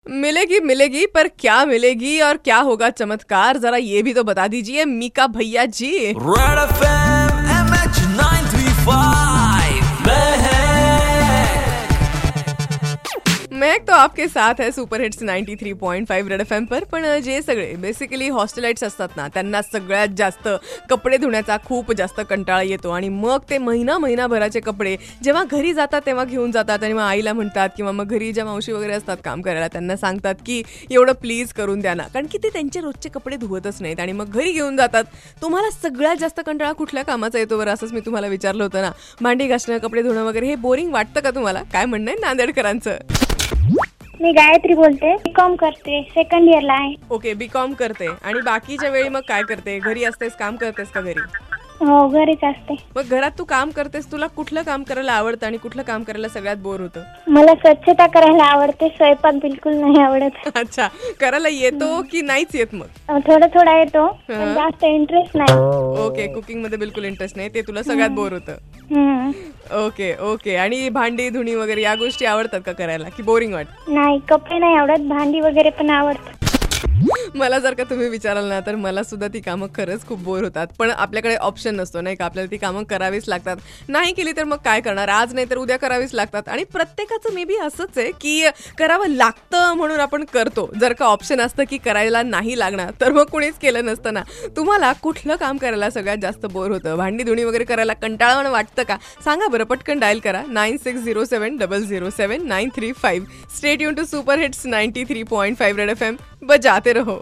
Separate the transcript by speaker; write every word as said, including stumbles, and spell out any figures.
Speaker 1: मिलेगी मिलेगी पर क्या मिलेगी और क्या होगा चमत्कार, जरा ये भी तो बता दीजिए मीका भैया ji.
Speaker 2: Red FM MH nine three five
Speaker 1: मॅक तो आपके साथ है super hits ninety three point five red F M पर. पण जे सगळे बेसिकली हॉस्टेलाइट्स असतात ना, त्यांना सगळ्यात जास्त कपडे धुण्याचा खूप जास्त कंटाळा येतो आणि मग ते महिना महिनाभराचे कपडे जेव्हा घरी जातात तेव्हा घेऊन जातात आणि मग आईला म्हणतात किंवा मग घरी ज्या मावशी वगैरे असतात काम करायला त्यांना सांगतात की एवढं प्लीज करून द्या ना, कारण की ते त्यांचे रोजचे कपडे धुवतच नाहीत आणि मग घरी घेऊन जातात. तुम्हाला सगळ्यात जास्त कंटाळा कुठल्या कामाचा येतो बरं, असंच मी तुम्हाला विचारलं होतं ना. भांडी घासणं, कपडे धुणं वगैरे हे बोरिंग वाटतं का तुम्हाला? काय म्हणणं आहे नांदेडकरांचं?
Speaker 3: मी गायत्री बोलते, बीकॉम करते, सेकंड इयरला आहे.
Speaker 1: ओके, बीकॉम करते. आणि बाकीच्या वेळी मग काय करते? घरी असतेस, काम करतेस का घरी?
Speaker 3: हो, घरीच असते.
Speaker 1: मग घरात तू काम करतेस, तुला कुठलं काम करायला आवडतं आणि कुठलं काम करायला सगळ्यात बोर होतं?
Speaker 3: मला स्वच्छता करायला आवडते, स्वयंपाक बिलकुल नाही आवडत.
Speaker 1: अच्छा, करायला येतो की नाहीच येत? मग
Speaker 3: थोडा थोडा येतो पण जास्त इंटरेस्ट नाही.
Speaker 1: ओके, कुकिंग मध्ये बिलकुल इंटरेस्ट नाही, ते तुला सगळ्यात बोर होतं.
Speaker 3: हम्म.
Speaker 1: Okay okay. आणि भांडी धुणी वगैरे या गोष्टी आवडतात का करायला की बोरिंग वाटत?
Speaker 3: नाही, कपडे नाही आवडत, भांडी वगैरे पण आवडतात.
Speaker 1: मला जर का तुम्ही विचाराल ना तर मला सुद्धा ती कामं खरंच खूप बोर होतात, पण आपल्याकडे ऑप्शन नसतो नाही का, आपल्याला ती कामं करावीच लागतात. नाही केली तर मग काय करणार, आज नाही तर उद्या करावीच लागतात. आणि प्रत्येकाचं मे बी असंच आहे की करावं लागतं म्हणून आपण करतो. जर का ऑप्शन असतं की करायला नाही लागणार तर मग कुणीच केलं नसतं ना. तुम्हाला कुठलं काम करायला सगळ्यात जास्त बोर होतं? भांडी धुणी वगैरे करायला कंटाळवाणं वाटतं का? सांगा बरं, पटकन डायल करा nine six zero seven double zero seven nine three five. Stay tune to super hits ninety three point five red F M, बजाते रहो.